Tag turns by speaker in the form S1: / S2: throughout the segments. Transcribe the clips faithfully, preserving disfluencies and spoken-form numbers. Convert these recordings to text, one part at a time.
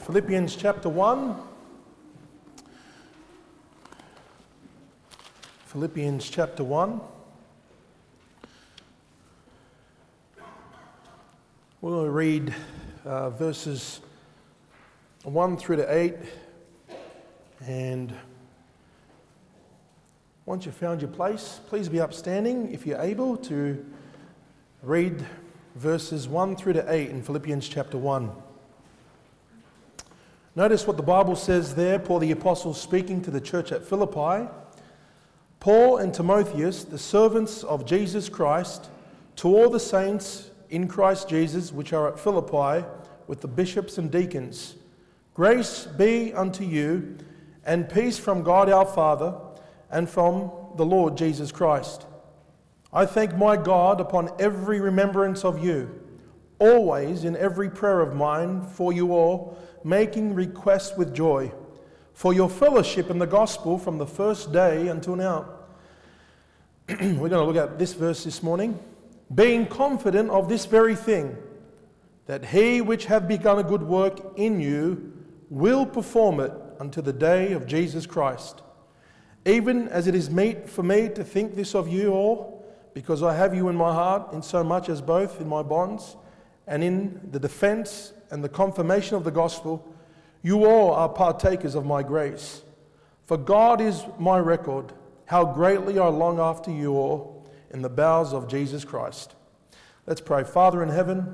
S1: Philippians chapter one. Philippians chapter one. We'll read uh, verses one through to eight. And once you've found your place, please be upstanding if you're able to read verses one through to eight in Philippians chapter one. Notice what the Bible says there. Paul the Apostle speaking to the church at Philippi. Paul and Timotheus, the servants of Jesus Christ, to all the saints in Christ Jesus which are at Philippi, with the bishops and deacons. Grace be unto you, and peace from God our Father, and from the Lord Jesus Christ. I thank my God upon every remembrance of you, always in every prayer of mine for you all, making request with joy, for your fellowship in the gospel from the first day until now. We're going to look at this verse this morning. Being confident of this very thing, that he which hath begun a good work in you will perform it unto the day of Jesus Christ. Even as it is meet for me to think this of you all, because I have you in my heart, in so much as both in my bonds and in the defense and the confirmation of the gospel, you all are partakers of my grace. For God is my record, how greatly I long after you all in the bowels of Jesus Christ. Let's pray. Father in heaven,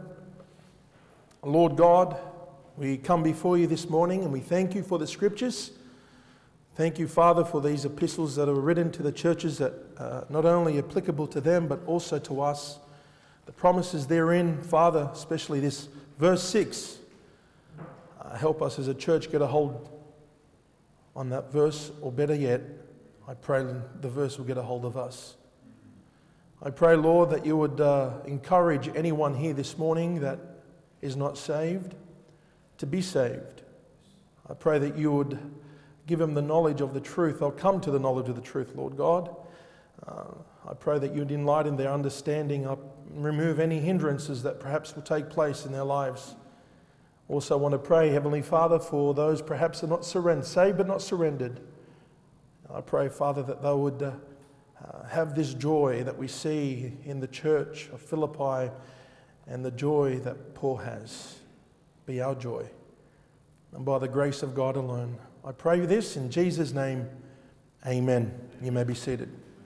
S1: Lord God, we come before you this morning and we thank you for the scriptures. Thank you, Father, for these epistles that are written to the churches that are not only applicable to them but also to us. The promises therein, Father, especially this verse six, uh, help us as a church get a hold on that verse, or better yet, I pray the verse will get a hold of us. I pray, Lord, that you would uh, encourage anyone here this morning that is not saved to be saved. I pray that you would give them the knowledge of the truth. They'll come to the knowledge of the truth, Lord God. Uh, I pray that you'd enlighten their understanding, up, remove any hindrances that perhaps will take place in their lives. Also, I want to pray, Heavenly Father, for those perhaps that are not surrendered, saved but not surrendered. I pray, Father, that they would uh, uh, have this joy that we see in the church of Philippi, and the joy that Paul has be our joy. And by the grace of God alone, I pray this in Jesus' name, amen. You may be seated.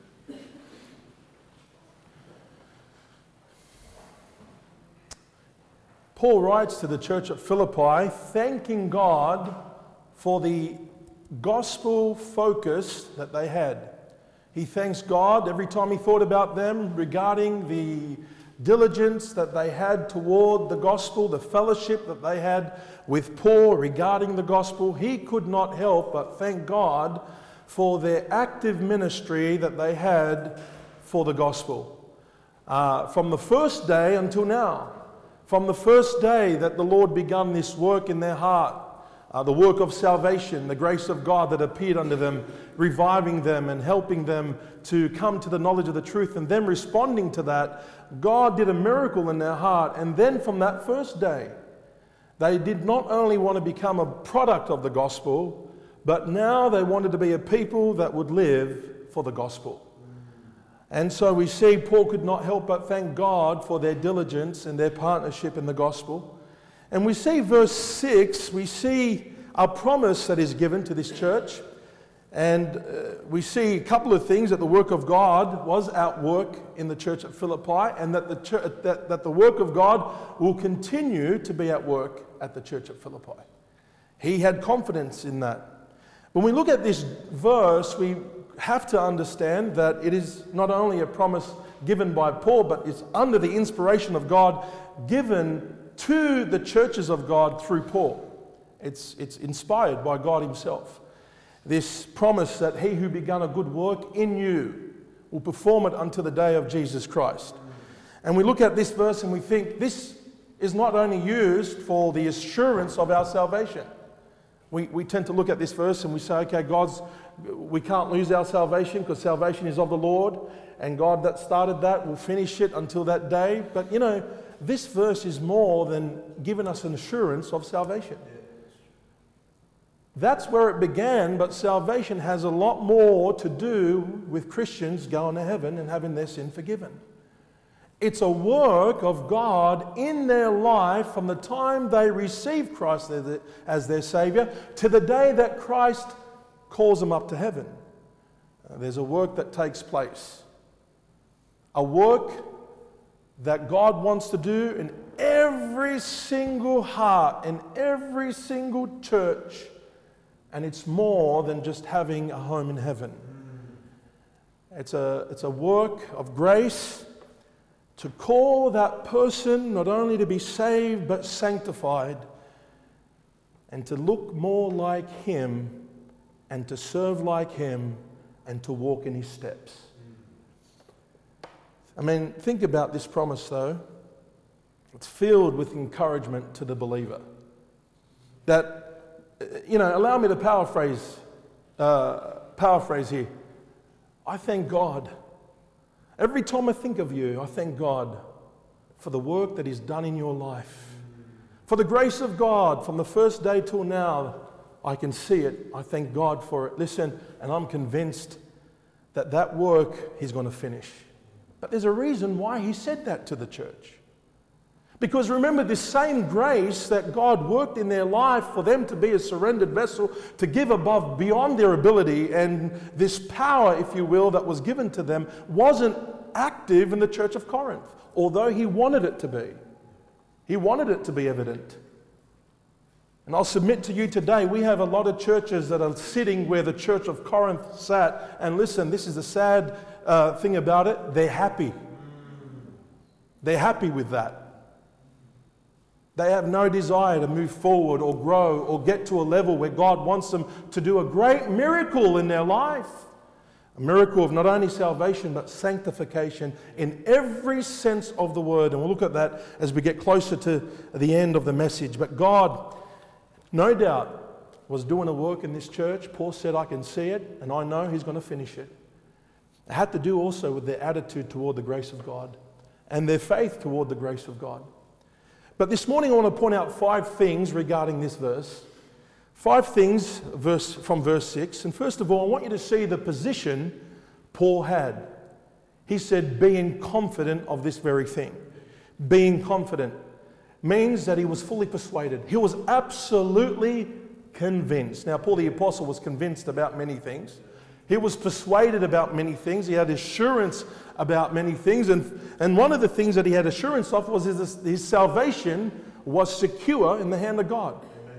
S1: Paul writes to the church at Philippi, thanking God for the gospel focus that they had. He thanks God every time he thought about them regarding the diligence that they had toward the gospel, the fellowship that they had with Paul regarding the gospel. He could not help but thank God for their active ministry that they had for the gospel. Uh, from the first day until now. From the first day that the Lord began this work in their heart, uh, the work of salvation, the grace of God that appeared unto them, reviving them and helping them to come to the knowledge of the truth, and them responding to that, God did a miracle in their heart. And then from that first day, they did not only want to become a product of the gospel, but now they wanted to be a people that would live for the gospel. And so we see Paul could not help but thank God for their diligence and their partnership in the gospel. And we see verse six, we see a promise that is given to this church. And uh, we see a couple of things, that the work of God was at work in the church at Philippi, and that the, church, that, that the work of God will continue to be at work at the church at Philippi. He had confidence in that. When we look at this verse, we have to understand that it is not only a promise given by Paul, but it's under the inspiration of God, given to the churches of God through Paul. It's, it's inspired by God himself. This promise that he who began a good work in you will perform it unto the day of Jesus Christ. And we look at this verse and we think this is not only used for the assurance of our salvation. We, we tend to look at this verse and we say, okay, God's, we can't lose our salvation because salvation is of the Lord, and God that started that will finish it until that day. But you know, this verse is more than giving us an assurance of salvation. That's where it began, but salvation has a lot more to do with Christians going to heaven and having their sin forgiven. It's a work of God in their life from the time they receive Christ as their Savior to the day that Christ calls them up to heaven. There's a work that takes place. A work that God wants to do in every single heart, in every single church. And it's more than just having a home in heaven. It's a, it's a work of grace to call that person not only to be saved but sanctified, and to look more like Him, and to serve like Him, and to walk in His steps. I mean, think about this promise though. It's filled with encouragement to the believer. That, you know, allow me to paraphrase, uh, paraphrase here. I thank God. Every time I think of you, I thank God for the work that He's done in your life. For the grace of God from the first day till now, I can see it. I thank God for it. Listen, and I'm convinced that that work He's going to finish. But there's a reason why He said that to the church. Because remember, this same grace that God worked in their life for them to be a surrendered vessel, to give above beyond their ability, and this power, if you will, that was given to them, wasn't active in the church of Corinth, although He wanted it to be. He wanted it to be evident. And I'll submit to you today, we have a lot of churches that are sitting where the church of Corinth sat, and listen, this is the sad uh, thing about it, they're happy. They're happy with that. They have no desire to move forward or grow or get to a level where God wants them to do a great miracle in their life. A miracle of not only salvation but sanctification in every sense of the word. And we'll look at that as we get closer to the end of the message. But God, no doubt, was doing a work in this church. Paul said, I can see it and I know He's going to finish it. It had to do also with their attitude toward the grace of God and their faith toward the grace of God. But this morning I want to point out five things regarding this verse. Five things verse, from verse six. And first of all, I want you to see the position Paul had. He said, being confident of this very thing. Being confident means that he was fully persuaded. He was absolutely convinced. Now, Paul the Apostle was convinced about many things. He was persuaded about many things. He had assurance about many things. And, and one of the things that he had assurance of was his, his salvation was secure in the hand of God. Amen.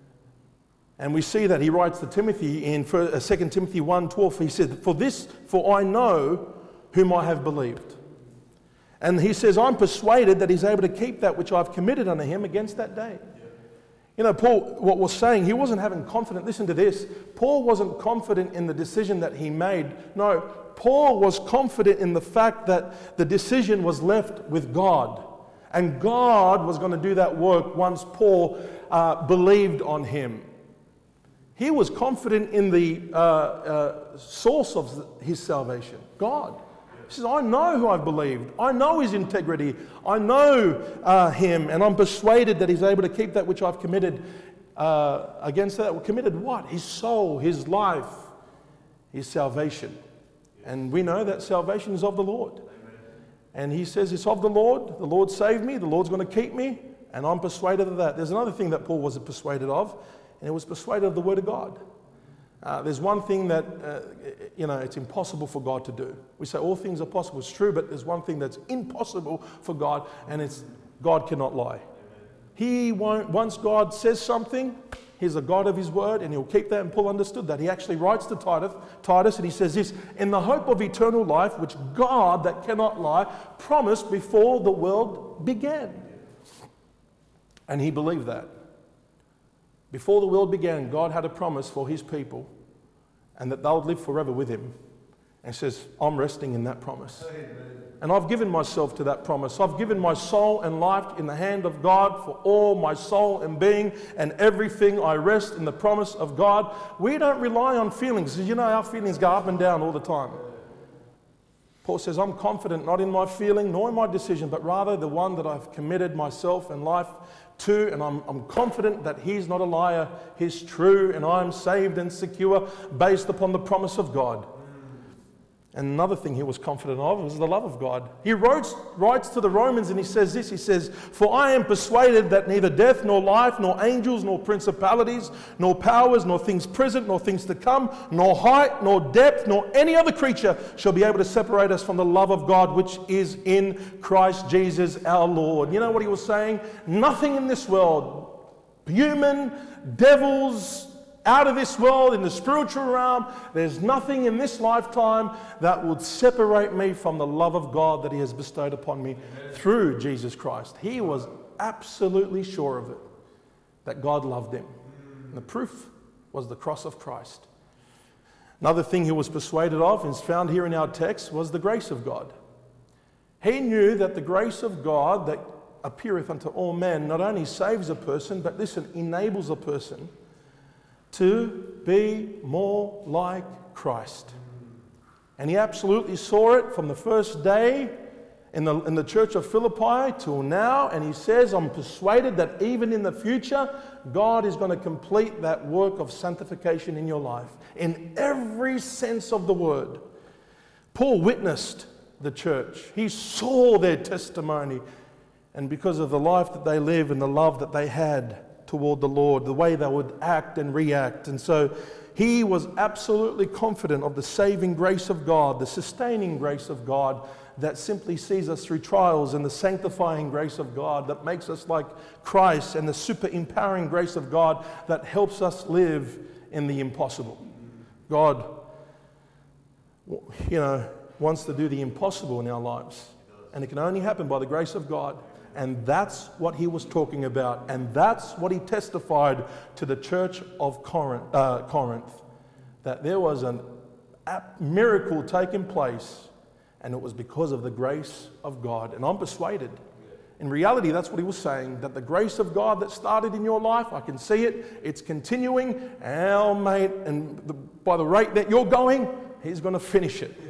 S1: And we see that he writes to Timothy in Second Timothy one twelve. He said, For this, for I know whom I have believed. And he says, I'm persuaded that he's able to keep that which I've committed unto him against that day. You know, Paul, what was saying, he wasn't having confidence. Listen to this. Paul wasn't confident in the decision that he made. No, Paul was confident in the fact that the decision was left with God. And God was going to do that work once Paul uh, believed on him. He was confident in the uh, uh, source of his salvation, God. He says, I know who I've believed. I know His integrity. I know uh, Him, and I'm persuaded that He's able to keep that which I've committed uh, against that. Committed what? His soul, His life, His salvation. And we know that salvation is of the Lord. And He says it's of the Lord. The Lord saved me. The Lord's going to keep me, and I'm persuaded of that. There's another thing that Paul was persuaded of, and he was persuaded of the Word of God. Uh, there's one thing that, uh, you know, it's impossible for God to do. We say all things are possible. It's true, but there's one thing that's impossible for God, and it's God cannot lie. He won't, once God says something, He's a God of His word, and He'll keep that, and Paul understood that. He actually writes to Titus, Titus, and he says this, in the hope of eternal life, which God, that cannot lie, promised before the world began. And he believed that. Before the world began, God had a promise for His people and that they would live forever with Him. And He says, I'm resting in that promise. Amen. And I've given myself to that promise. I've given my soul and life in the hand of God for all my soul and being and everything. I rest in the promise of God. We don't rely on feelings. You know, our feelings go up and down all the time. Paul says, I'm confident not in my feeling nor in my decision, but rather the one that I've committed myself and life to, and I'm, I'm confident that he's not a liar, he's true, and I'm saved and secure based upon the promise of God. And another thing he was confident of was the love of God. He writes, writes to the Romans and he says this, he says, "For I am persuaded that neither death nor life, nor angels, nor principalities, nor powers, nor things present, nor things to come, nor height, nor depth, nor any other creature shall be able to separate us from the love of God which is in Christ Jesus our Lord." You know what he was saying? Nothing in this world, human, devils, out of this world, in the spiritual realm, there's nothing in this lifetime that would separate me from the love of God that he has bestowed upon me Amen. Through Jesus Christ. He was absolutely sure of it, that God loved him. And the proof was the cross of Christ. Another thing he was persuaded of, is found here in our text, was the grace of God. He knew that the grace of God that appeareth unto all men not only saves a person, but listen, enables a person to be more like Christ. And he absolutely saw it from the first day in the, in the church of Philippi till now. And he says, I'm persuaded that even in the future, God is going to complete that work of sanctification in your life in every sense of the word. Paul witnessed the church. He saw their testimony. And because of the life that they live and the love that they had toward the Lord, the way they would act and react. And so he was absolutely confident of the saving grace of God, the sustaining grace of God that simply sees us through trials, and the sanctifying grace of God that makes us like Christ, and the super empowering grace of God that helps us live in the impossible. God, you know, wants to do the impossible in our lives, and it can only happen by the grace of God. And that's what he was talking about. And that's what he testified to the church of Corinth, uh, Corinth that there was a miracle taking place, and it was because of the grace of God. And I'm persuaded. In reality, that's what he was saying, that the grace of God that started in your life, I can see it, it's continuing. Our mate, and the, by the rate that you're going, he's going to finish it.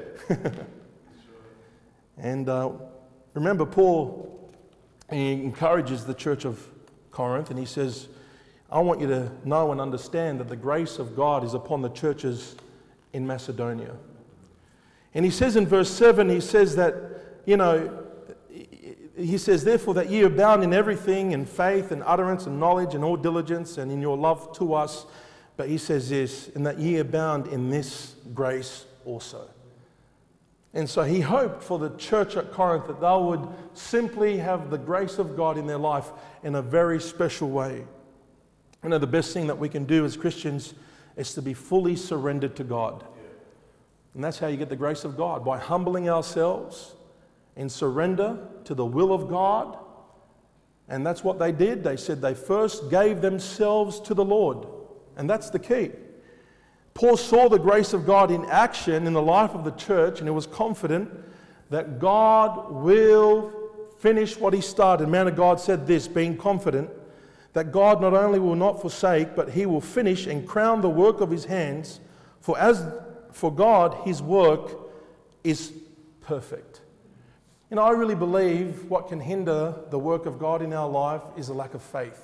S1: And uh, remember, Paul, he encourages the church of Corinth, and he says, I want you to know and understand that the grace of God is upon the churches in Macedonia. And he says in verse seven, he says that, you know, he says, therefore that ye abound in everything, in faith and utterance and knowledge and all diligence and in your love to us. But he says this, and that ye abound in this grace also. And so he hoped for the church at Corinth that they would simply have the grace of God in their life in a very special way. You know, the best thing that we can do as Christians is to be fully surrendered to God. And that's how you get the grace of God, by humbling ourselves in surrender to the will of God. And that's what they did. They said they first gave themselves to the Lord. And that's the key. Paul saw the grace of God in action in the life of the church, and he was confident that God will finish what he started. Man of God said this, being confident that God not only will not forsake, but he will finish and crown the work of his hands. For as for God, his work is perfect. You know, I really believe what can hinder the work of God in our life is a lack of faith.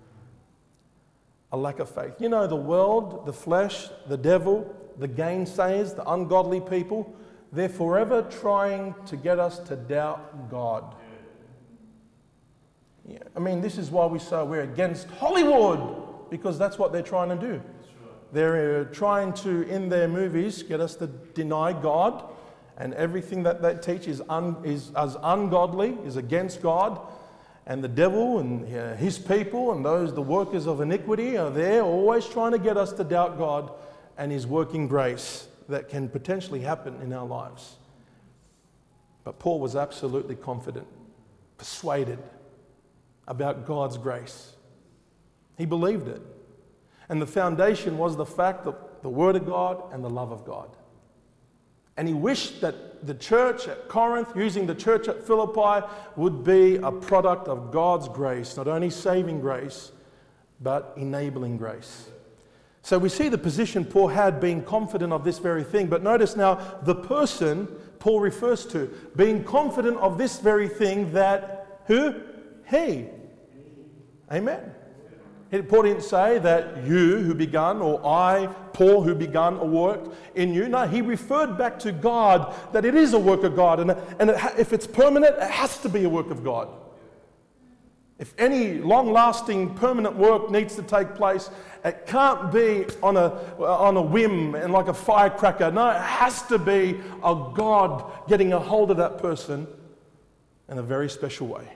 S1: A lack of faith. You know, the world, the flesh, the devil, the gainsayers, the ungodly people, they're forever trying to get us to doubt God. Yeah, I mean, this is why we say we're against Hollywood, because that's what they're trying to do. They're uh, trying to, in their movies, get us to deny God, and everything that they teach is, un, is as ungodly, is against God. And the devil and uh, his people and those, the workers of iniquity, are there always trying to get us to doubt God and his working grace that can potentially happen in our lives. But Paul was absolutely confident, persuaded about God's grace. He believed it. And the foundation was the fact that the Word of God and the love of God. And he wished that the church at Corinth, using the church at Philippi, would be a product of God's grace, not only saving grace, but enabling grace. So we see the position Paul had, being confident of this very thing. But notice now, the person Paul refers to, being confident of this very thing that, who? He. Amen. Paul didn't say that you who begun, or I, Paul, who begun a work in you. No, he referred back to God, that it is a work of God. And, and it ha- if it's permanent, it has to be a work of God. If any long-lasting, permanent work needs to take place, it can't be on a, on a whim and like a firecracker. No, it has to be a God getting a hold of that person in a very special way.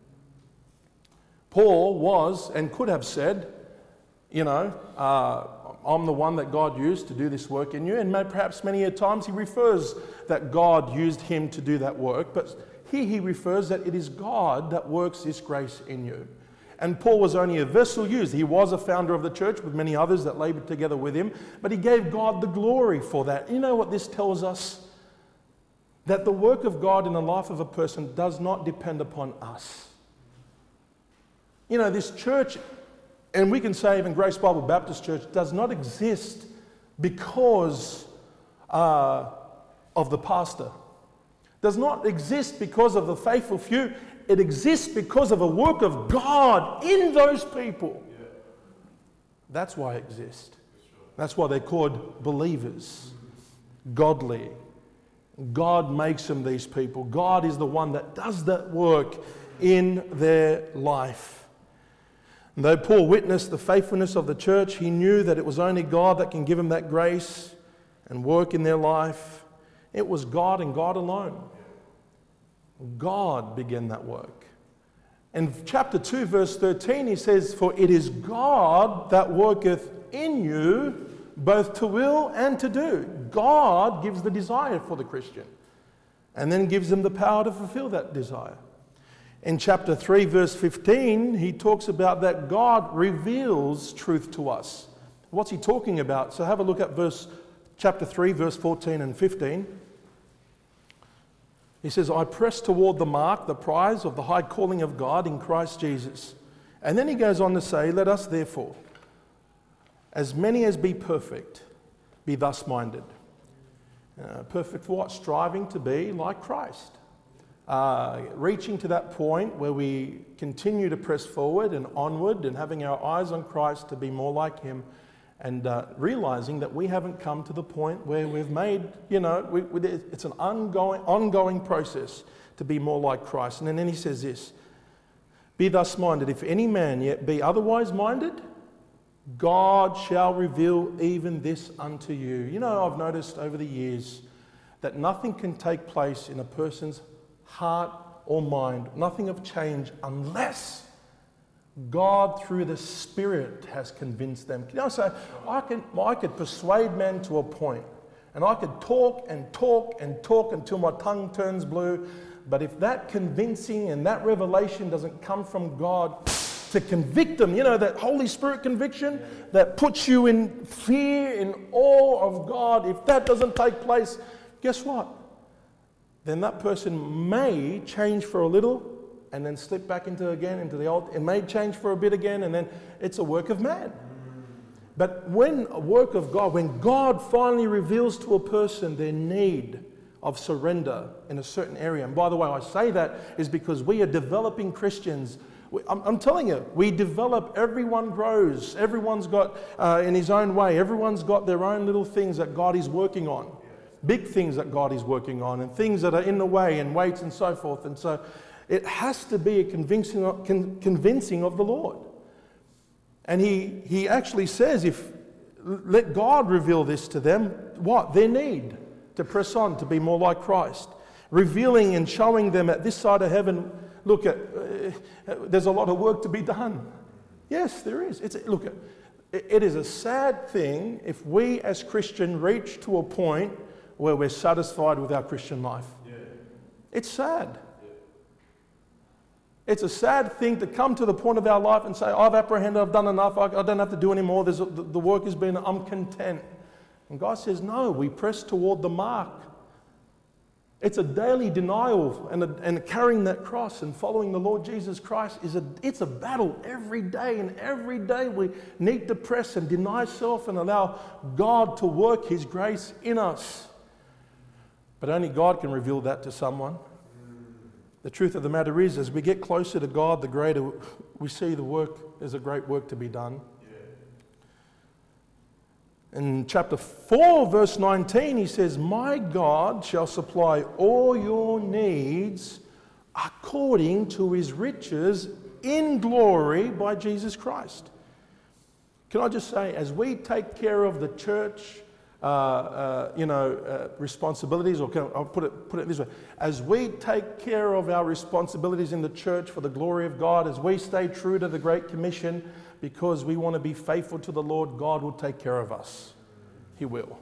S1: Paul was and could have said, you know, uh, I'm the one that God used to do this work in you. And may, perhaps many a times he refers that God used him to do that work. But here he refers that it is God that works this grace in you. And Paul was only a vessel used. He was a founder of the church with many others that labored together with him. But he gave God the glory for that. You know what this tells us? That the work of God in the life of a person does not depend upon us. You know, this church, and we can say even Grace Bible Baptist Church, does not exist because uh, of the pastor. Does not exist because of the faithful few. It exists because of a work of God in those people. That's why it exists. That's why they're called believers, godly. God makes them these people. God is the one that does that work in their life. And though Paul witnessed the faithfulness of the church, he knew that it was only God that can give him that grace and work in their life. It was God and God alone. God began that work. In chapter two, verse thirteen, he says, "For it is God that worketh in you, both to will and to do." God gives the desire for the Christian and then gives them the power to fulfill that desire. In chapter three, verse fifteen, he talks about that God reveals truth to us. What's he talking about? So have a look at verse chapter three, verse fourteen and fifteen. He says, "I press toward the mark, the prize of the high calling of God in Christ Jesus." And then he goes on to say, "Let us therefore, as many as be perfect, be thus minded." Uh, perfect for what? Striving to be like Christ. Uh, reaching to that point where we continue to press forward and onward and having our eyes on Christ to be more like Him, and uh, realizing that we haven't come to the point where we've made, you know, we, we, it's an ongoing, ongoing process to be more like Christ. And then he says this, "Be thus minded, if any man yet be otherwise minded, God shall reveal even this unto you." You know, I've noticed over the years that nothing can take place in a person's heart or mind, nothing of change, unless God through the Spirit has convinced them. You know, so I can I could persuade men to a point, and I could talk and talk and talk until my tongue turns blue, but if that convincing and that revelation doesn't come from God to convict them, you know, that Holy Spirit conviction that puts you in fear, in awe of God, if that doesn't take place, guess what? Then that person may change for a little and then slip back into again into the old. It may change for a bit again, and then it's a work of man. But when a work of God, when God finally reveals to a person their need of surrender in a certain area, and by the way, I say that is because we are developing Christians. We, I'm, I'm telling you, we develop, everyone grows, everyone's got, uh, in his own way, everyone's got their own little things that God is working on. Big things that God is working on, and things that are in the way, and weights and so forth. And so it has to be a convincing, con, convincing of the Lord. And he, he actually says, if let God reveal this to them, what? Their need to press on, to be more like Christ. Revealing and showing them at this side of heaven, look, at, uh, there's a lot of work to be done. Yes, there is. It's, look, it, it is a sad thing if we as Christians reach to a point where we're satisfied with our Christian life. Yeah. It's sad. Yeah. It's a sad thing to come to the point of our life and say, I've apprehended, I've done enough, I, I don't have to do any more, There's a, the, the work has been, I'm content. And God says, no, we press toward the mark. It's a daily denial, and, a, and carrying that cross and following the Lord Jesus Christ, is a, it's a battle every day, and every day we need to press and deny self and allow God to work His grace in us. But only God can reveal that to someone. The truth of the matter is, as we get closer to God, the greater we see the work, there's a great work to be done. In chapter four, verse nineteen, he says, "My God shall supply all your needs according to his riches in glory by Jesus Christ." Can I just say, as we take care of the church, uh, uh, you know, uh, responsibilities, or can I, I'll put it, put it this way, as we take care of our responsibilities in the church for the glory of God, as we stay true to the Great Commission, because we want to be faithful to the Lord, God will take care of us. He will.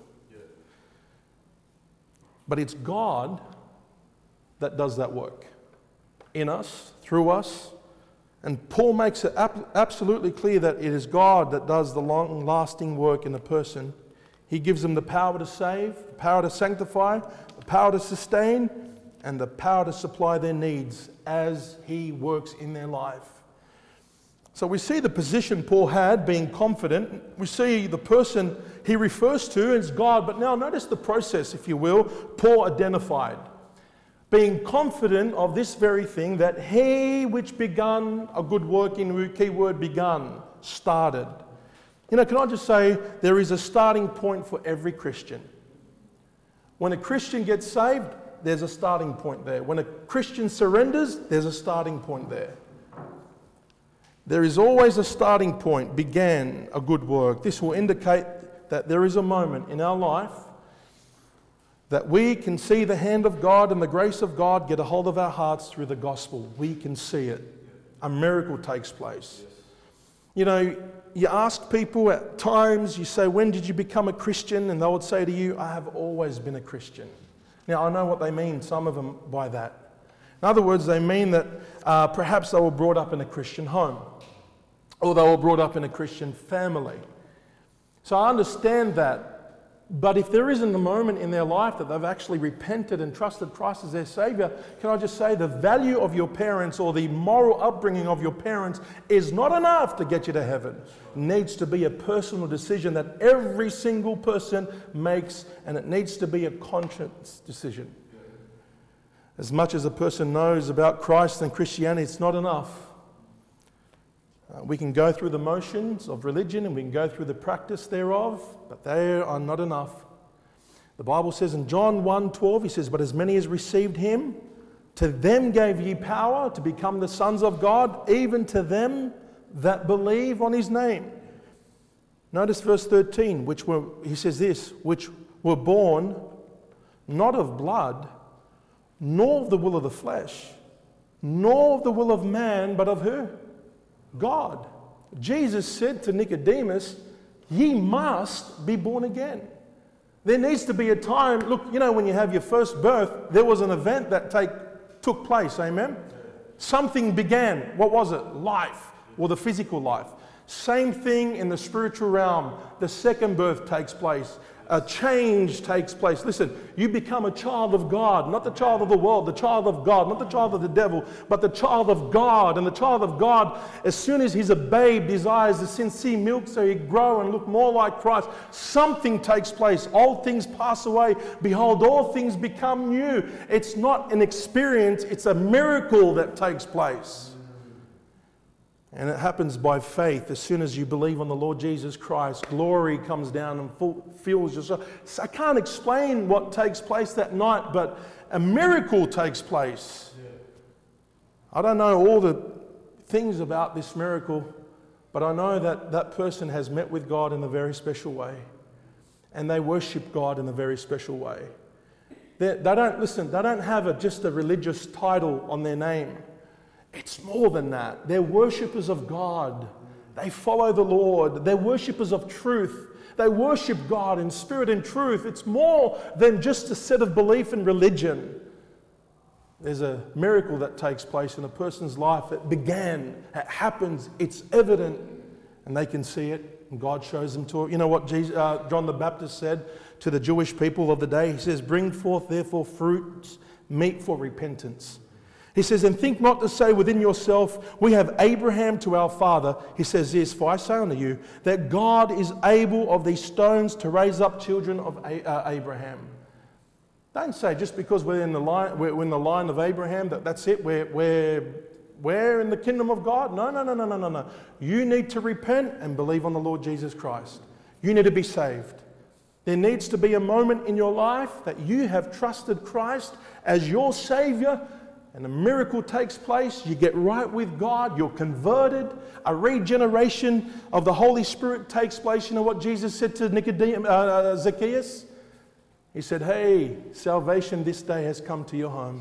S1: But it's God that does that work in us, through us. And Paul makes it ab- absolutely clear that it is God that does the long-lasting work in a person. He gives them the power to save, the power to sanctify, the power to sustain, and the power to supply their needs as he works in their life. So we see the position Paul had, being confident. We see the person he refers to as God. But now notice the process, if you will, Paul identified. Being confident of this very thing, that he which begun a good work, in key word begun, started. You know, can I just say, there is a starting point for every Christian. When a Christian gets saved, there's a starting point there. When a Christian surrenders, there's a starting point there. There is always a starting point, began a good work. This will indicate that there is a moment in our life that we can see the hand of God and the grace of God get a hold of our hearts through the gospel. We can see it. A miracle takes place. You know, you ask people at times, you say, "When did you become a Christian?" And they would say to you, "I have always been a Christian." Now, I know what they mean, some of them, by that. In other words, they mean that uh, perhaps they were brought up in a Christian home, or they were brought up in a Christian family. So I understand that. But if there isn't a moment in their life that they've actually repented and trusted Christ as their Saviour, can I just say the value of your parents or the moral upbringing of your parents is not enough to get you to heaven. It needs to be a personal decision that every single person makes, and it needs to be a conscious decision. As much as a person knows about Christ and Christianity, it's not enough. Uh, we can go through the motions of religion and we can go through the practice thereof, but they are not enough. The Bible says in John one twelve, he says, "But as many as received him, to them gave ye power to become the sons of God, even to them that believe on his name." Notice verse thirteen, which were, he says this, "which were born not of blood, nor of the will of the flesh, nor of the will of man, but of who? God." Jesus said to Nicodemus, "Ye must be born again." There needs to be a time, look, you know, when you have your first birth, there was an event that take, took place, amen? Something began. What was it? Life, or the physical life. Same thing in the spiritual realm. The second birth takes place. A change takes place. Listen, you become a child of God, not the child of the world, the child of God, not the child of the devil, but the child of God. And the child of God, as soon as he's a babe, desires the sincere milk so he grow and look more like Christ. Something takes place. Old things pass away. Behold, all things become new. It's not an experience, it's a miracle that takes place. And it happens by faith. As soon as you believe on the Lord Jesus Christ, glory comes down and full, fills your soul. So I can't explain what takes place that night, but a miracle takes place. Yeah. I don't know all the things about this miracle, but I know that that person has met with God in a very special way. And they worship God in a very special way. They, they don't, listen, they don't have a, just a religious title on their name. It's more than that. They're worshippers of God. They follow the Lord. They're worshippers of truth. They worship God in spirit and truth. It's more than just a set of belief in religion. There's a miracle that takes place in a person's life. It began, it happens, it's evident, and they can see it, and God shows them to it. You know what Jesus, uh, John the Baptist said to the Jewish people of the day? He says, "Bring forth therefore fruits, meet for repentance." He says, "And think not to say within yourself, we have Abraham to our father." He says this, "For I say unto you, that God is able of these stones to raise up children of Abraham." Don't say just because we're in the line, we're in the line of Abraham that that's it. We're we're we're in the kingdom of God. No, no, no, no, no, no, no. You need to repent and believe on the Lord Jesus Christ. You need to be saved. There needs to be a moment in your life that you have trusted Christ as your Savior, and a miracle takes place. You get right with God. You're converted. A regeneration of the Holy Spirit takes place. You know what Jesus said to Nicodemus, uh, Zacchaeus? He said, "Hey, salvation this day has come to your home."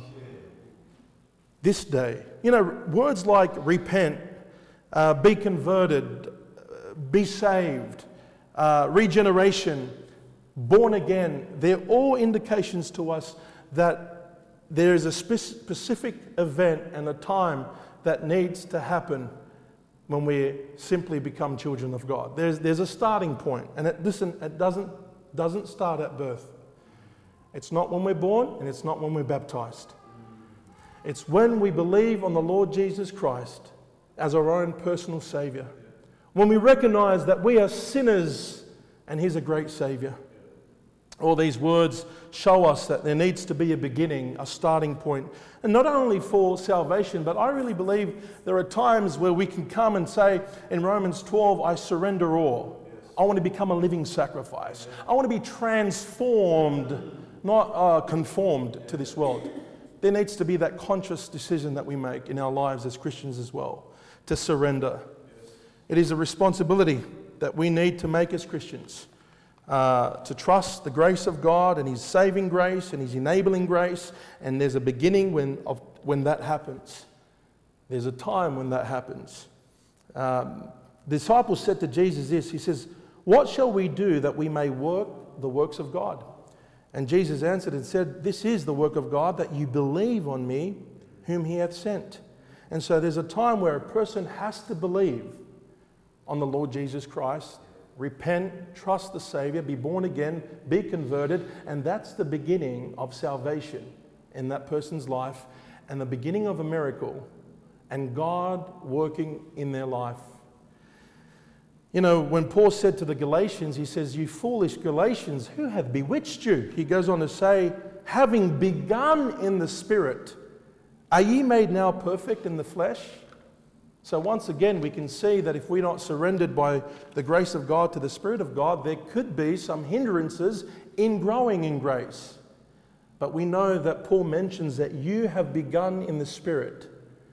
S1: This day. You know, words like repent, uh, be converted, uh, be saved, uh, regeneration, born again, they're all indications to us that there is a spe- specific event and a time that needs to happen when we simply become children of God. There's, there's a starting point, and it, listen, it doesn't, doesn't start at birth. It's not when we're born, and it's not when we're baptized. It's when we believe on the Lord Jesus Christ as our own personal Savior. When we recognize that we are sinners and He's a great Savior. All these words show us that there needs to be a beginning, a starting point. And not only for salvation, but I really believe there are times where we can come and say in Romans twelve, I surrender all. I want to become a living sacrifice. I want to be transformed, not uh, conformed to this world. There needs to be that conscious decision that we make in our lives as Christians as well, to surrender. It is a responsibility that we need to make as Christians, uh, to trust the grace of God and His saving grace and His enabling grace, and there's a beginning when, of, when that happens. There's a time when that happens. Um, the disciples said to Jesus this, He says, "What shall we do that we may work the works of God?" And Jesus answered and said, "This is the work of God, that you believe on me, whom He hath sent." And so there's a time where a person has to believe on the Lord Jesus Christ, repent, trust the Savior, be born again, be converted, and that's the beginning of salvation in that person's life and the beginning of a miracle and God working in their life. You know, when Paul said to the Galatians, he says, "You foolish Galatians, who hath bewitched you?" He goes on to say, "Having begun in the Spirit, are ye made now perfect in the flesh?" So once again, we can see that if we're not surrendered by the grace of God to the Spirit of God, there could be some hindrances in growing in grace. But we know that Paul mentions that you have begun in the Spirit.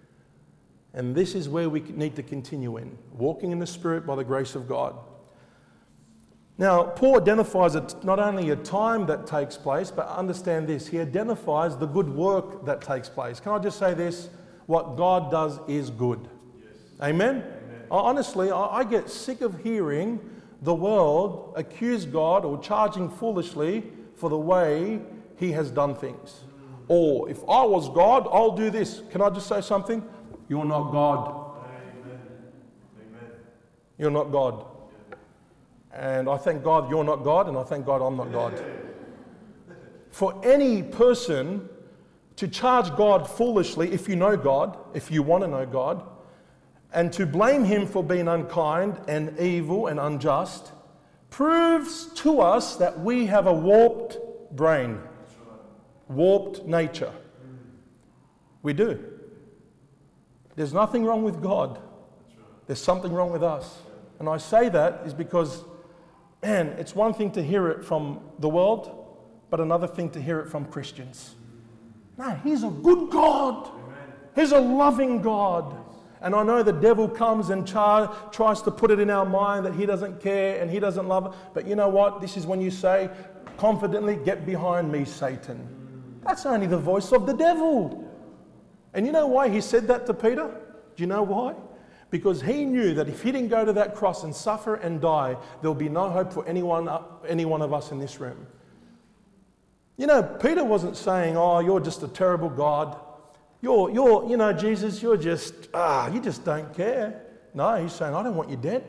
S1: And this is where we need to continue in, walking in the Spirit by the grace of God. Now, Paul identifies it not only a time that takes place, but understand this, he identifies the good work that takes place. Can I just say this? What God does is good. Yes. Amen? Amen. Honestly, I get sick of hearing the world accuse God or charging foolishly for the way He has done things. Or, if I was God, I'll do this. Can I just say something? You're not God. Amen. Amen. You're not God. And I thank God you're not God, and I thank God I'm not God. For any person to charge God foolishly, if you know God, if you want to know God, and to blame Him for being unkind and evil and unjust, proves to us that we have a warped brain, warped nature. We do. There's nothing wrong with God. There's something wrong with us. And I say that is because, man, it's one thing to hear it from the world, but another thing to hear it from Christians. No, He's a good God. He's a loving God. And I know the devil comes and char- tries to put it in our mind that He doesn't care and He doesn't love it. But you know what? This is when you say confidently, "Get behind me, Satan." That's only the voice of the devil. And you know why he said that to Peter? Do you know why? Because he knew that if he didn't go to that cross and suffer and die, there'll be no hope for anyone, any one of us in this room. You know, Peter wasn't saying, "Oh, you're just a terrible God. You're, you're, you know, Jesus, you're just, ah, you just don't care." No, he's saying, "I don't want you dead.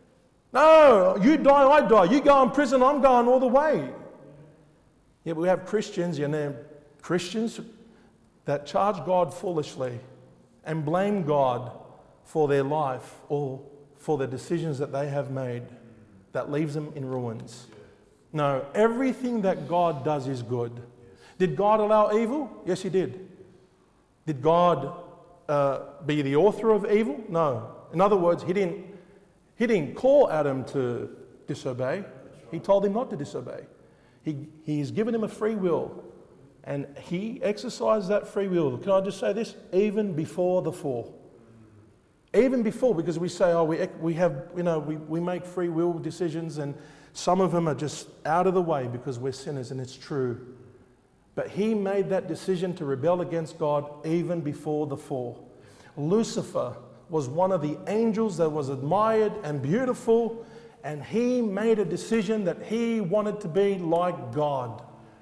S1: No, you die, I die. You go in prison, I'm going all the way." Yeah, but we have Christians, you know, Christians that charge God foolishly and blame God for their life or for the decisions that they have made that leaves them in ruins. No, everything that God does is good. Did God allow evil? Yes, he did. Did God uh, be the author of evil? No. In other words, he didn't, he didn't call Adam to disobey. He told him not to disobey. He, he's given him a free will. And he exercised that free will. Can I just say this? Even before the fall. Even before, because we say, oh, we, we have, you know, we, we make free will decisions and some of them are just out of the way because we're sinners, and it's true. But he made that decision to rebel against God even before the fall. Lucifer was one of the angels that was admired and beautiful, and he made a decision that he wanted to be like God.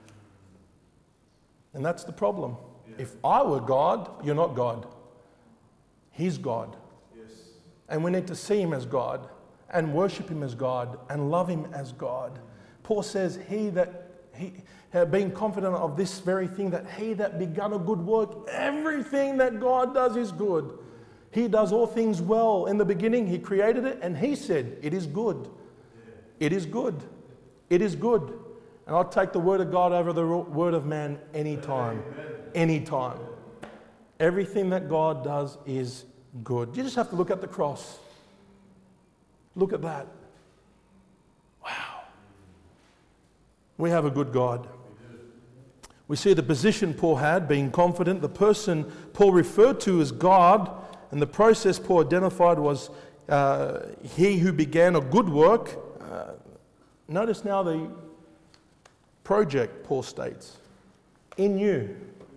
S1: And that's the problem. Yeah. If I were God, you're not God. He's God. Yes. And we need to see him as God and worship him as God and love him as God. Paul says, he that, he, being confident of this very thing, that he that begun a good work, everything that God does is good. He does all things well. In the beginning, he created it and he said, it is good. Yeah. It is good. It is good. And I'll take the word of God over the word of man anytime. Anytime. Everything that God does is good. You just have to look at the cross. Look at that. Wow. We have a good God. We see the position Paul had, being confident. The person Paul referred to as God, and the process Paul identified was uh, he who began a good work. Uh, notice now the project, Paul states, in you.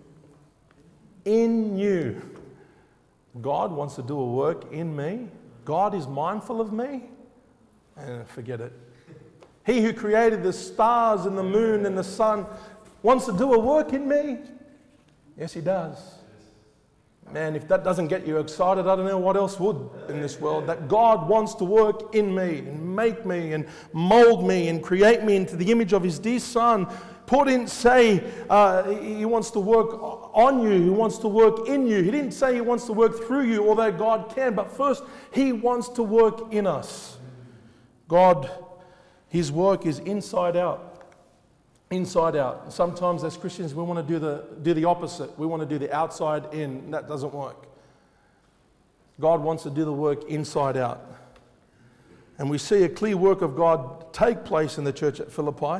S1: In you. God wants to do a work in me. God is mindful of me. And forget it. He who created the stars and the moon and the sun wants to do a work in me. Yes, he does. Man, if that doesn't get you excited, I don't know what else would in this world. That God wants to work in me and make me and mold me and create me into the image of his dear Son. Paul didn't say uh, he wants to work on you, he wants to work in you. He didn't say he wants to work through you, although God can. But first, he wants to work in us. God, his work is inside out. Inside out. Sometimes as Christians we want to do the do the opposite. We want to do the outside in. That doesn't work. God wants to do the work inside out. And we see a clear work of God take place in the church at Philippi.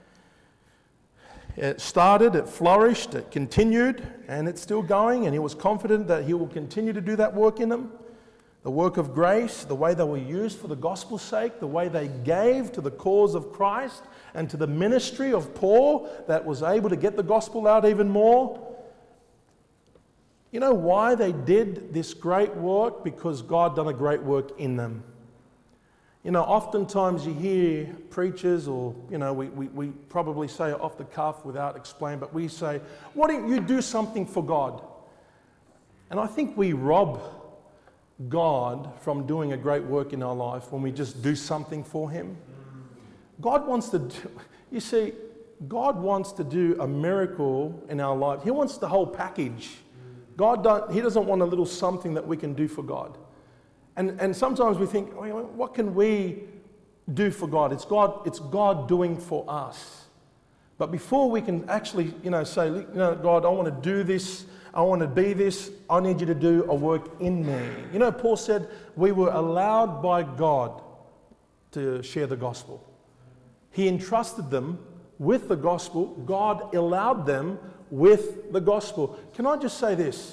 S1: It started, it flourished, it continued, and it's still going, and he was confident that he will continue to do that work in them. The work of grace, the way they were used for the gospel's sake, the way they gave to the cause of Christ and to the ministry of Paul that was able to get the gospel out even more. You know why they did this great work? Because God done a great work in them. You know, oftentimes you hear preachers, or, you know, we, we, we probably say it off the cuff without explaining, but we say, why don't you do something for God? And I think we rob God from doing a great work in our life when we just do something for him. God wants to do, you see, God wants to do a miracle in our life. He wants the whole package. God don't, he doesn't want a little something that we can do for God. And, and sometimes we think, what can we do for God? It's God, it's God doing for us. But before we can actually, you know, say, you know, God, I want to do this, I want to be this, I need you to do a work in me. You know, Paul said we were allowed by God to share the gospel. He entrusted them with the gospel. God allowed them with the gospel. Can I just say this?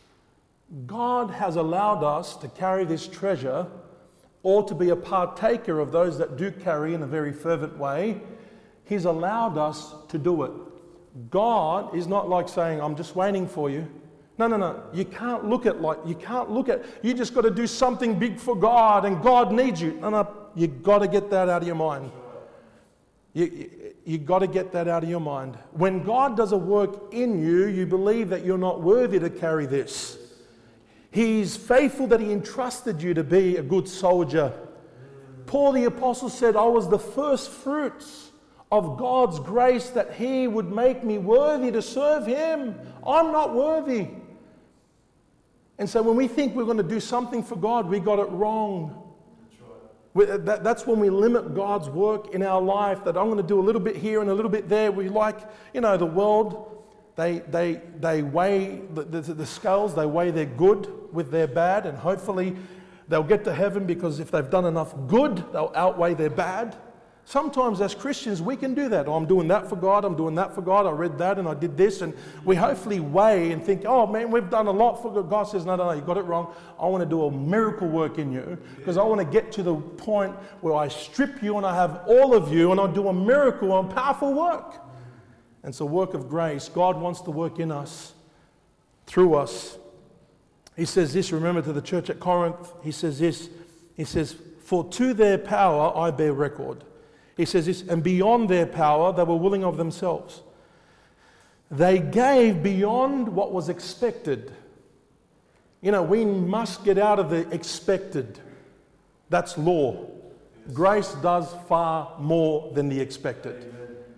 S1: God has allowed us to carry this treasure, or to be a partaker of those that do carry in a very fervent way. He's allowed us to do it. God is not like saying, I'm just waiting for you. No, no, no. You can't look at like, you can't look at, you just got to do something big for God and God needs you. No, no. You got to get that out of your mind. You, you, you got to get that out of your mind. When God does a work in you, you believe that you're not worthy to carry this. He's faithful that he entrusted you to be a good soldier. Paul the apostle said, I was the first fruits of God's grace that he would make me worthy to serve him. I'm not worthy. And so when we think we're going to do something for God, we got it wrong. That, that's when we limit God's work in our life, that I'm going to do a little bit here and a little bit there. We like, you know, the world, they they they weigh the, the, the scales, they weigh their good with their bad, and hopefully they'll get to heaven because if they've done enough good, they'll outweigh their bad. Sometimes as Christians, we can do that. Oh, I'm doing that for God, I'm doing that for God, I read that and I did this. And we hopefully weigh and think, oh man, we've done a lot for God. God says, no, no, no, you got it wrong. I want to do a miracle work in you because I want to get to the point where I strip you and I have all of you and I do a miracle and powerful work. And it's a work of grace. God wants to work in us, through us. He says this, remember to the church at Corinth, he says this, he says, for to their power I bear record. He says this, and beyond their power, they were willing of themselves. They gave beyond what was expected. You know, we must get out of the expected. That's law. Grace does far more than the expected.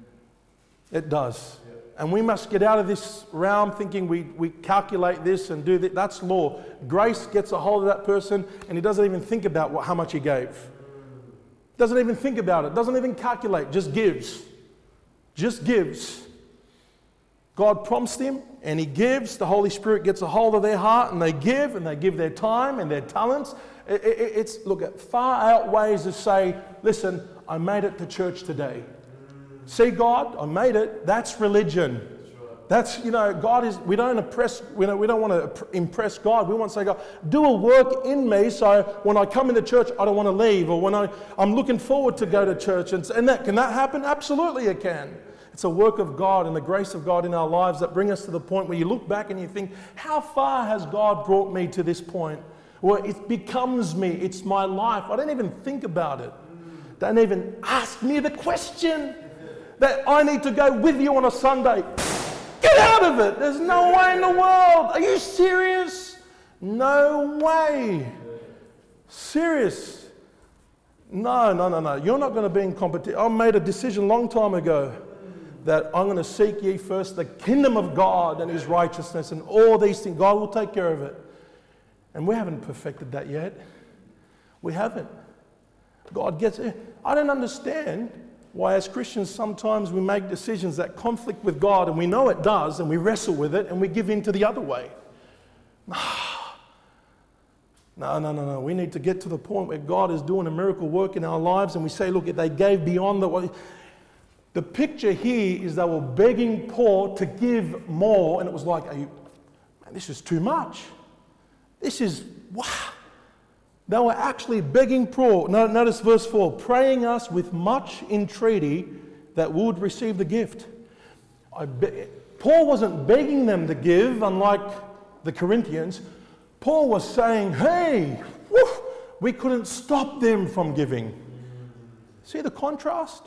S1: It does. And we must get out of this realm thinking we, we calculate this and do that. That's law. Grace gets a hold of that person and he doesn't even think about what, how much he gave. Doesn't even think about it, doesn't even calculate, just gives. Just gives. God prompts him and he gives. The Holy Spirit gets a hold of their heart and they give and they give their time and their talents. It, it, it's, look, it far outweighs to say, listen, I made it to church today. See God, I made it. That's religion. That's, you know, God is, we don't impress, we don't, we don't want to impress God. We want to say, God, do a work in me so when I come into church, I don't want to leave. Or when I, I'm looking forward to go to church. And, and that, can that happen? Absolutely it can. It's a work of God and the grace of God in our lives that bring us to the point where you look back and you think, how far has God brought me to this point? Where it becomes me, it's my life. I don't even think about it. Don't even ask me the question that I need to go with you on a Sunday. Get out of it. There's no way in the world. Are you serious? No way. Serious. No, no, no, no. You're not going to be in competition. I made a decision a long time ago that I'm going to seek ye first the kingdom of God and his righteousness and all these things. God will take care of it. And we haven't perfected that yet. We haven't. God gets it. I don't understand why as Christians sometimes we make decisions that conflict with God and we know it does and we wrestle with it and we give in to the other way. No, no, no, no. We need to get to the point where God is doing a miracle work in our lives and we say, look, if they gave beyond the... The picture here is they were begging Paul to give more and it was like, are you, man, this is too much. This is, wow. They were actually begging Paul, notice verse four, praying us with much entreaty that we would receive the gift. I be- Paul wasn't begging them to give, unlike the Corinthians. Paul was saying, hey, woof, we couldn't stop them from giving. See the contrast?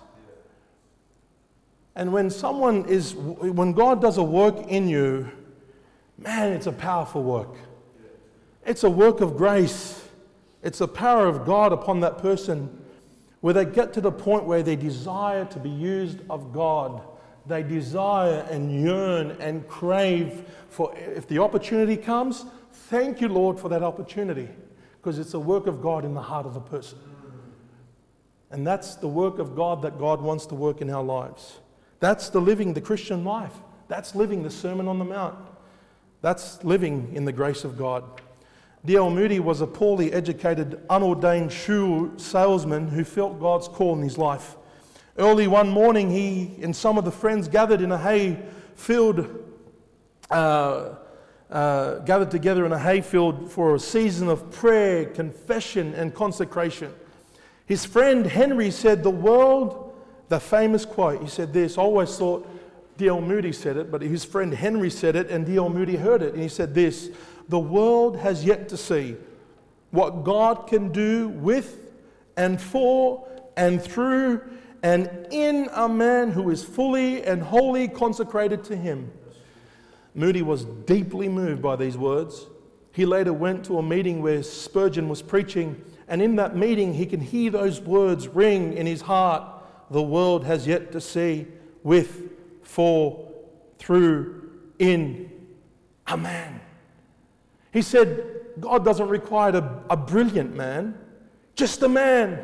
S1: And when someone is, when God does a work in you, man, it's a powerful work. It's a work of grace. It's the power of God upon that person where they get to the point where they desire to be used of God. They desire and yearn and crave for, if the opportunity comes, thank you, Lord, for that opportunity, because it's a work of God in the heart of the person. And that's the work of God that God wants to work in our lives. That's the living the Christian life. That's living the Sermon on the Mount. That's living in the grace of God. D L Moody was a poorly educated, unordained shoe salesman who felt God's call in his life. Early one morning, he and some of the friends gathered in a hay field, uh, uh, gathered together in a hay field for a season of prayer, confession, and consecration. His friend Henry said, the world, the famous quote, he said this, I always thought D L Moody said it, but his friend Henry said it, and D L Moody heard it, and he said this, the world has yet to see what God can do with and for and through and in a man who is fully and wholly consecrated to him. Moody was deeply moved by these words. He later went to a meeting where Spurgeon was preaching, and in that meeting he can hear those words ring in his heart, the world has yet to see with, for, through, in a man. He said, God doesn't require a, a brilliant man, just a man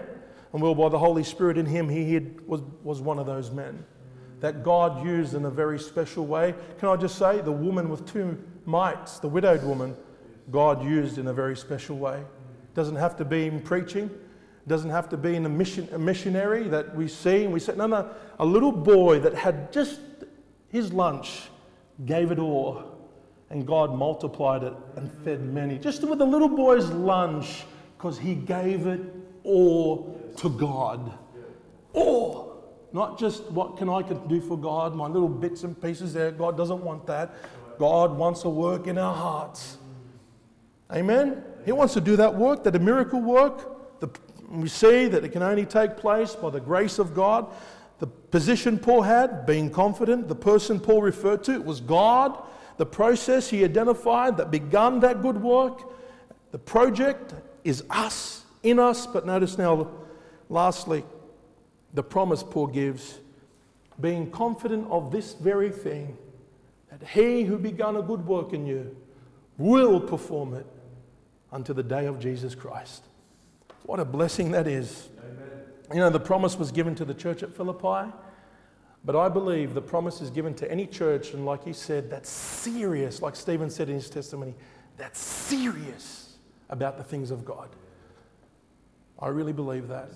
S1: And well, by the Holy Spirit in him, he had, was, was one of those men that God used in a very special way. Can I just say, the woman with two mites, the widowed woman, God used in a very special way. Doesn't have to be in preaching. Doesn't have to be in a, mission, a missionary that we see and we say, no, no, a little boy that had just his lunch, gave it all, and God multiplied it and fed many. Just with a little boy's lunch, because he gave it all to God. All. Not just what can I do for God, my little bits and pieces there. God doesn't want that. God wants a work in our hearts. Amen? He wants to do that work, that a miracle work. The, we see that it can only take place by the grace of God. The position Paul had, being confident, the person Paul referred to, it was God. The process he identified that begun that good work. The project is us, in us. But notice now, lastly, the promise Paul gives, being confident of this very thing, that he who begun a good work in you will perform it unto the day of Jesus Christ. What a blessing that is. Amen. You know, the promise was given to the church at Philippi, but I believe the promise is given to any church, and like he said, that's serious, like Stephen said in his testimony, that's serious about the things of God. I really believe that.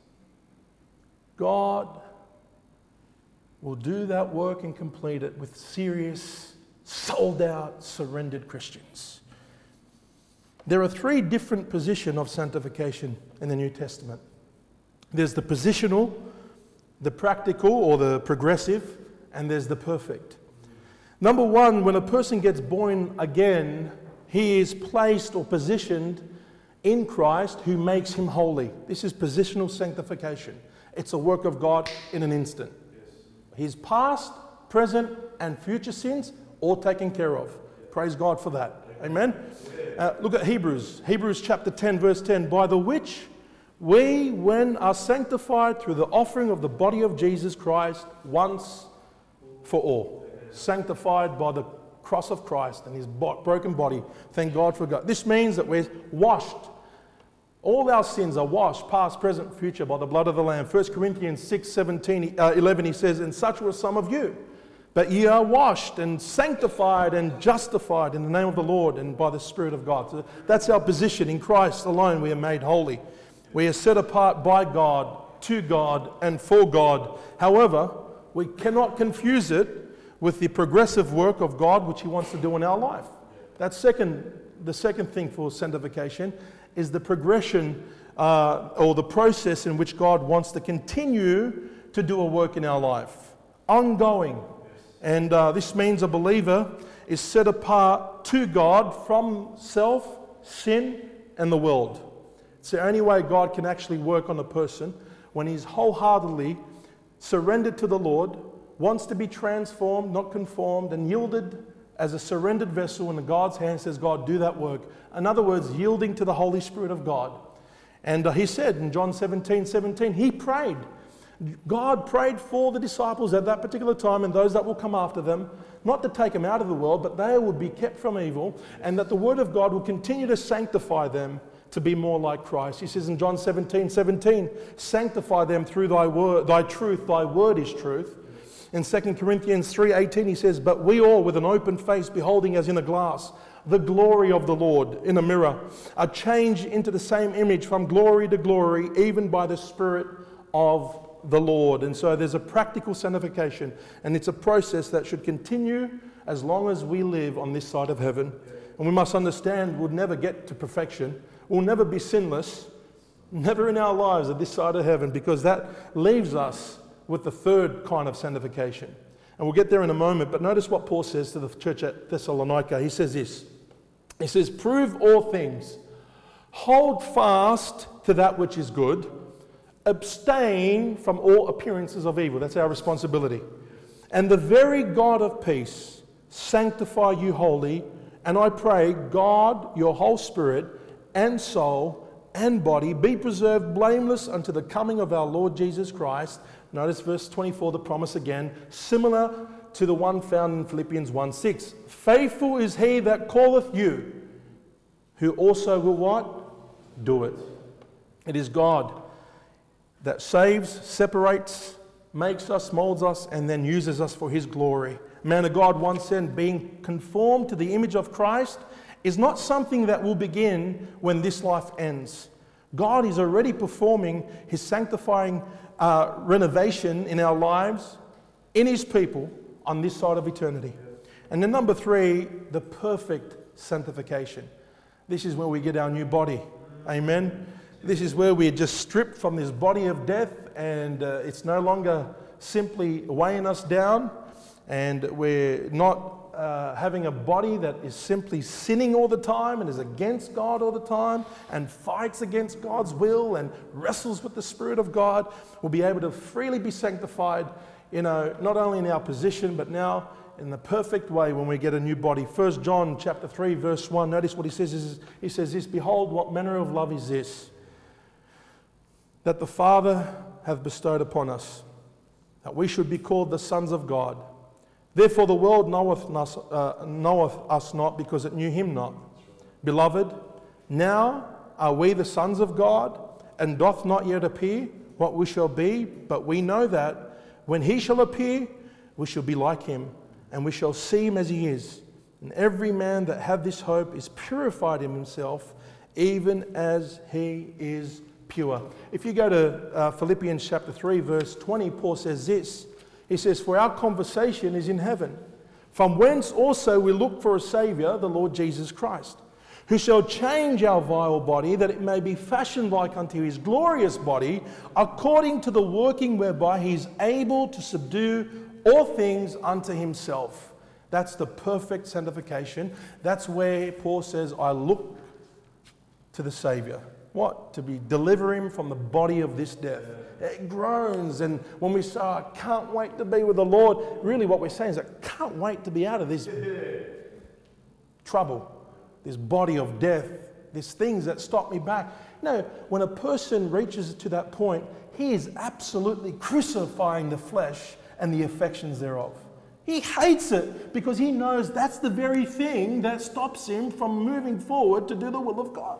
S1: God will do that work and complete it with serious, sold-out, surrendered Christians. There are three different positions of sanctification in the New Testament. There's the positional, the practical or the progressive, and there's the perfect. Number one, when a person gets born again, he is placed or positioned in Christ who makes him holy. This is positional sanctification. It's a work of God in an instant. His past, present, and future sins all taken care of. Praise God for that. Amen? Uh, look at Hebrews. Hebrews chapter ten, verse ten. By the which we, when are sanctified through the offering of the body of Jesus Christ once for all. Sanctified by the cross of Christ and his broken body. Thank God for God. This means that we're washed. All our sins are washed, past, present, future, by the blood of the Lamb. First Corinthians six, seventeen, uh, eleven, he says, and such were some of you. But ye are washed and sanctified and justified in the name of the Lord and by the Spirit of God. So that's our position. In Christ alone we are made holy. We are set apart by God, to God, and for God. However, we cannot confuse it with the progressive work of God which he wants to do in our life. That's second, the second thing for sanctification is the progression uh, or the process in which God wants to continue to do a work in our life. Ongoing. And uh, this means a believer is set apart to God from self, sin, and the world. It's the only way God can actually work on a person when he's wholeheartedly surrendered to the Lord, wants to be transformed, not conformed, and yielded as a surrendered vessel in God's hands. Says, God, do that work. In other words, yielding to the Holy Spirit of God. And uh, he said in John seventeen, seventeen, he prayed. God prayed for the disciples at that particular time and those that will come after them, not to take them out of the world, but they would be kept from evil, and that the word of God will continue to sanctify them to be more like Christ. He says in John seventeen, seventeen, sanctify them through thy word, thy truth, thy word is truth. In Second Corinthians three, eighteen, he says, but we all with an open face beholding as in a glass the glory of the Lord in a mirror, are changed into the same image from glory to glory, even by the Spirit of the Lord. And so there's a practical sanctification, and it's a process that should continue as long as we live on this side of heaven. And we must understand we'll never get to perfection. We'll never be sinless, never in our lives at this side of heaven, because that leaves us with the third kind of sanctification. And we'll get there in a moment, but notice what Paul says to the church at Thessalonica. He says this. He says, prove all things. Hold fast to that which is good. Abstain from all appearances of evil. That's our responsibility. And the very God of peace sanctify you wholly. And I pray, God, your whole spirit and soul and body be preserved blameless unto the coming of our Lord Jesus Christ. Notice verse twenty-four, the promise again, similar to the one found in Philippians one six. Faithful is he that calleth you, who also will what? Do it. It is God that saves, separates, makes us, molds us, and then uses us for his glory. A man of God once said, being conformed to the image of Christ is not something that will begin when this life ends. God is already performing his sanctifying uh, renovation in our lives, in his people, on this side of eternity. And then number three, the perfect sanctification. This is where we get our new body. Amen. This is where we're just stripped from this body of death, and uh, it's no longer simply weighing us down, and we're not uh, having a body that is simply sinning all the time and is against God all the time and fights against God's will and wrestles with the Spirit of God. We'll be able to freely be sanctified, you know, not only in our position, but now in the perfect way when we get a new body. First John chapter three, verse one, notice what he says. Is, he says this, behold, what manner of love is this, that the Father hath bestowed upon us, that we should be called the sons of God. Therefore the world knoweth us, uh, knoweth us not, because it knew him not. Beloved, now are we the sons of God, and doth not yet appear what we shall be, but we know that when he shall appear, we shall be like him, and we shall see him as he is. And every man that hath this hope is purified in himself, even as he is pure. If you go to uh, Philippians chapter three, verse twenty, Paul says this. He says, for our conversation is in heaven, from whence also we look for a Saviour, the Lord Jesus Christ, who shall change our vile body, that it may be fashioned like unto his glorious body, according to the working whereby he is able to subdue all things unto himself. That's the perfect sanctification. That's where Paul says, I look to the Saviour. What? To be deliver him from the body of this death. It groans, and when we say, I can't wait to be with the Lord, really what we're saying is, I can't wait to be out of this trouble, this body of death, these things that stop me back. No, when a person reaches to that point, he is absolutely crucifying the flesh and the affections thereof. He hates it because he knows that's the very thing that stops him from moving forward to do the will of God.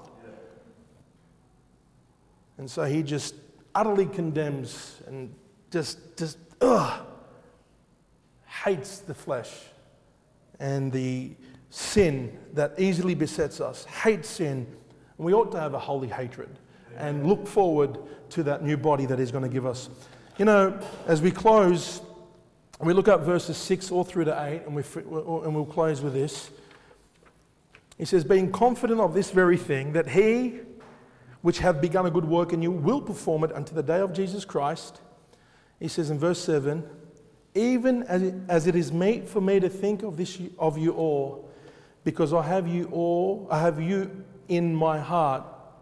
S1: And so he just utterly condemns and just, just ugh, hates the flesh and the sin that easily besets us, hates sin. And we ought to have a holy hatred and look forward to that new body that he's going to give us. You know, as we close, we look at verses six all through to eight, and, we, and we'll close with this. He says, being confident of this very thing, that he which hath begun a good work in you will perform it unto the day of Jesus Christ. He says in verse seven, even as it, as it is meet for me to think of this of you all, because I have you all, I have you in my heart,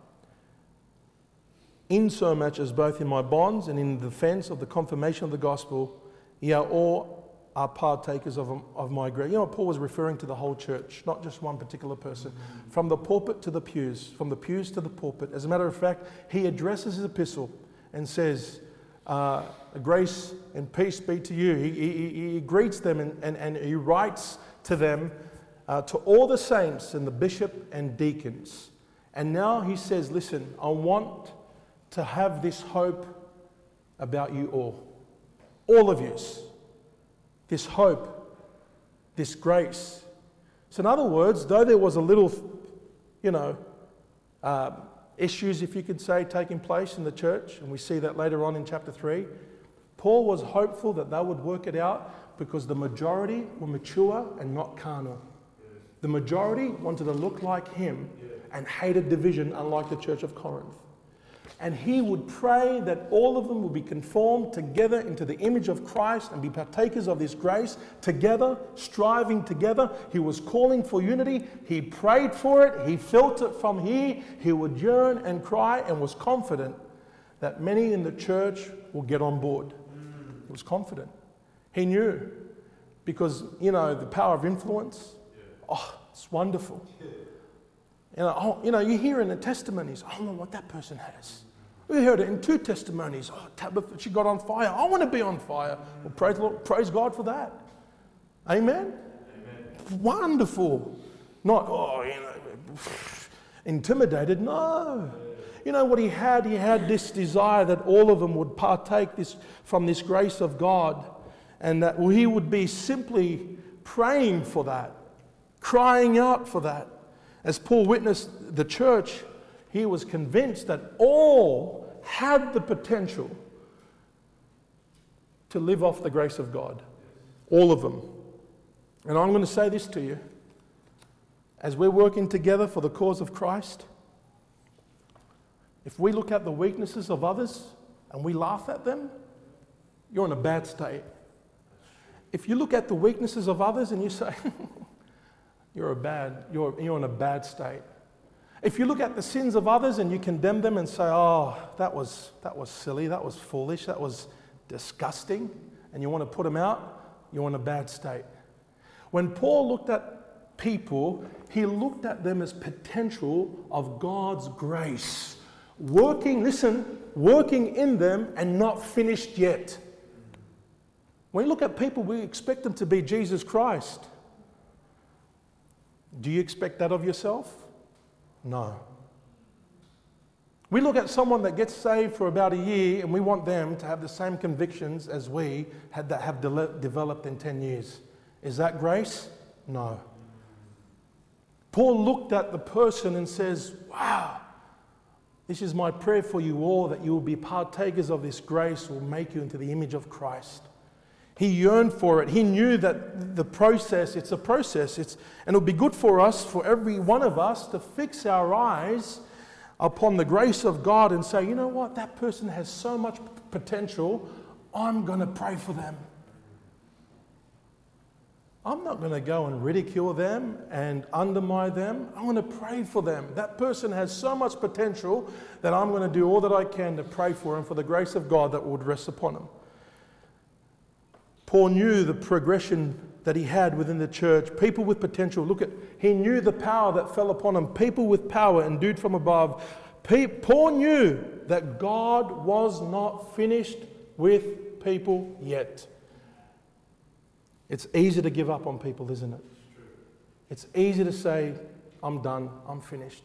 S1: in so much as both in my bonds and in the defense of the confirmation of the gospel, ye are all are partakers of, of my grace. You know, Paul was referring to the whole church, not just one particular person. From the pulpit to the pews, from the pews to the pulpit. As a matter of fact, he addresses his epistle and says, uh, grace and peace be to you. He, he, he greets them and, and, and he writes to them, uh, to all the saints and the bishop and deacons. And now he says, listen, I want to have this hope about you all. All of you. This hope, this grace. So in other words, though there was a little, you know, uh, issues, if you could say, taking place in the church, and we see that later on in chapter three, Paul was hopeful that they would work it out because the majority were mature and not carnal. The majority wanted to look like him and hated division, unlike the church of Corinth. And he would pray that all of them would be conformed together into the image of Christ and be partakers of this grace together, striving together. He was calling for unity. He prayed for it. He felt it from here. He would yearn and cry and was confident that many in the church will get on board. He was confident. He knew because, you know, the power of influence, oh, it's wonderful. You know, oh, you know, you hear in the testimonies, I don't know what that person has. We heard it in two testimonies. Oh, Tabitha, she got on fire. I want to be on fire. Well, praise, Lord, praise God for that. Amen? Amen. Wonderful. Not, oh, you know, intimidated. No. you know what he had? He had this desire that all of them would partake this from this grace of God, and that he would be simply praying for that, crying out for that. As Paul witnessed the church, he was convinced that all had the potential to live off the grace of God. All of them. And I'm going to say this to you. As we're working together for the cause of Christ, if we look at the weaknesses of others and we laugh at them, you're in a bad state. If you look at the weaknesses of others and you say, you're a bad, you're, you're in a bad state. If you look at the sins of others and you condemn them and say, oh, that was, that was silly, that was foolish, that was disgusting, and you want to put them out, you're in a bad state. When Paul looked at people, he looked at them as potential of God's grace. Working, listen, working in them and not finished yet. When you look at people, we expect them to be Jesus Christ. Do you expect that of yourself? No. We look at someone that gets saved for about a year and we want them to have the same convictions as we had that have de- developed in ten years. Is that grace? No. Paul looked at the person and says, wow, this is my prayer for you all, that you will be partakers of this grace, will make you into the image of Christ. He yearned for it. He knew that the process, it's a process. It's, and it would be good for us, for every one of us, to fix our eyes upon the grace of God and say, you know what, that person has so much potential, I'm going to pray for them. I'm not going to go and ridicule them and undermine them. I'm going to pray for them. That person has so much potential that I'm going to do all that I can to pray for him, for the grace of God that would rest upon him. Paul knew the progression that he had within the church. People with potential. Look at, he knew the power that fell upon him. People with power endued from above. Paul knew that God was not finished with people yet. It's easy to give up on people, isn't it? It's easy to say, I'm done, I'm finished.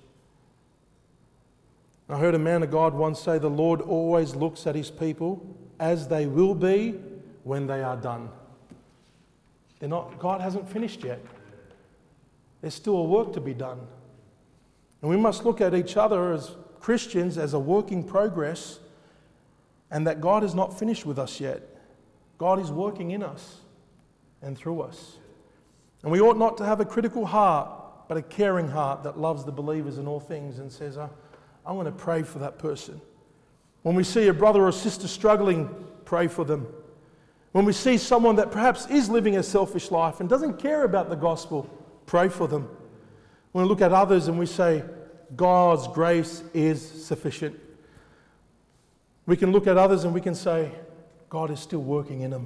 S1: I heard a man of God once say, the Lord always looks at his people as they will be when they are done. They're not, God hasn't finished yet. There's still a work to be done. And we must look at each other as Christians as a work in progress, and that God is not finished with us yet. God is working in us and through us. And we ought not to have a critical heart, but a caring heart that loves the believers in all things and says, oh, I want to pray for that person. When we see a brother or sister struggling, pray for them. When we see someone that perhaps is living a selfish life and doesn't care about the gospel, pray for them. When we look at others and we say, God's grace is sufficient, we can look at others and we can say, God is still working in them.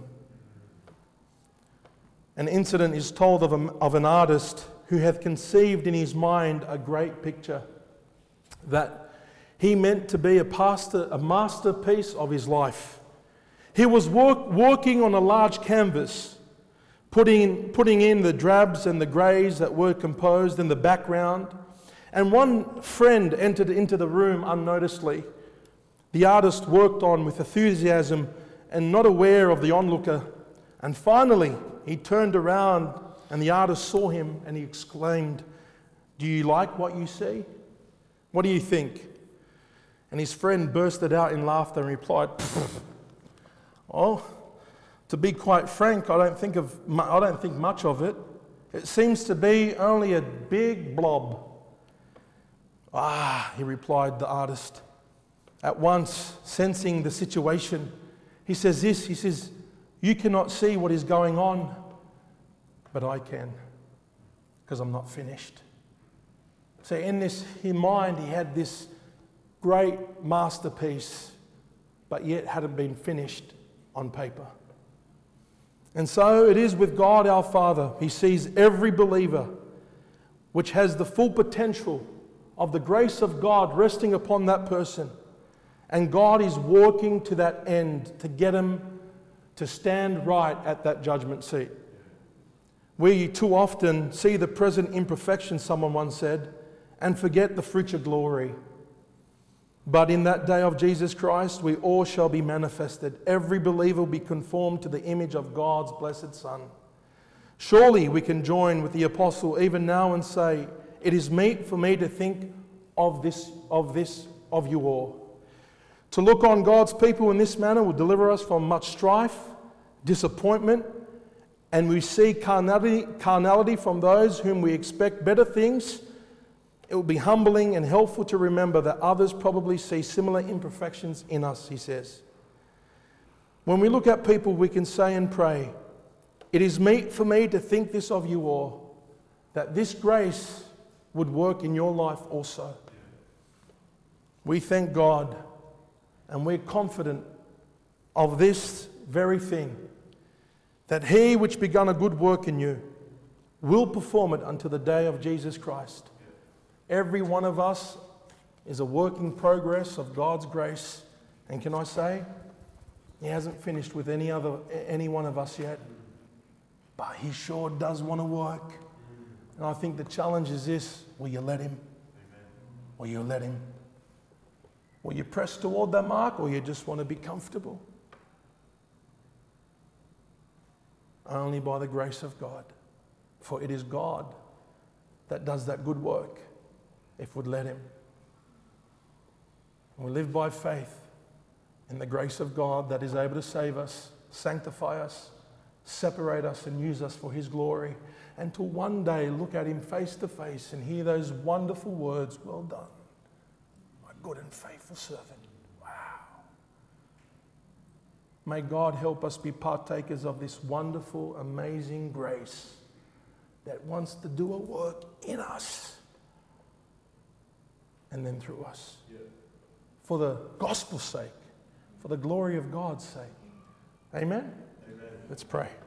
S1: An incident is told of, a, of an artist who had conceived in his mind a great picture that he meant to be a, pastor, a masterpiece of his life. He was work, working on a large canvas, putting, putting in the drabs and the greys that were composed in the background. And one friend entered into the room unnoticedly. The artist worked on with enthusiasm and not aware of the onlooker. And finally, he turned around and the artist saw him and he exclaimed, do you like what you see? What do you think? And his friend bursted out in laughter and replied, well, to be quite frank, I don't think of I don't think much of it. It seems to be only a big blob. Ah, he replied, the artist, at once sensing the situation. He says this, he says, you cannot see what is going on, but I can, because I'm not finished. So in this in mind, he had this great masterpiece, but yet hadn't been finished on paper. And so it is with God our Father. He sees every believer which has the full potential of the grace of God resting upon that person. And God is working to that end to get him to stand right at that judgment seat. We too often see the present imperfection, someone once said, and forget the future glory. But in that day of Jesus Christ, we all shall be manifested. Every believer will be conformed to the image of God's blessed Son. Surely we can join with the apostle even now and say, it is meet for me to think of this, of this, of you all. To look on God's people in this manner will deliver us from much strife, disappointment, and we see carnality, carnality from those whom we expect better things. It will be humbling and helpful to remember that others probably see similar imperfections in us, he says. When we look at people, we can say and pray, it is meet for me to think this of you all, that this grace would work in your life also. We thank God, and we're confident of this very thing, that he which begun a good work in you will perform it unto the day of Jesus Christ. Every one of us is a work in progress of God's grace. And can I say, he hasn't finished with any other, any one of us yet. But he sure does want to work. And I think the challenge is this, will you let him? Will you let him? Will you press toward that mark, or you just want to be comfortable? Only by the grace of God. For it is God that does that good work, if we'd let him. We live by faith in the grace of God that is able to save us, sanctify us, separate us, and use us for his glory, and to one day look at him face to face and hear those wonderful words, well done, my good and faithful servant. Wow. May God help us be partakers of this wonderful, amazing grace that wants to do a work in us and then through us. Yeah. For the gospel's sake, for the glory of God's sake. Amen? Amen. Let's pray.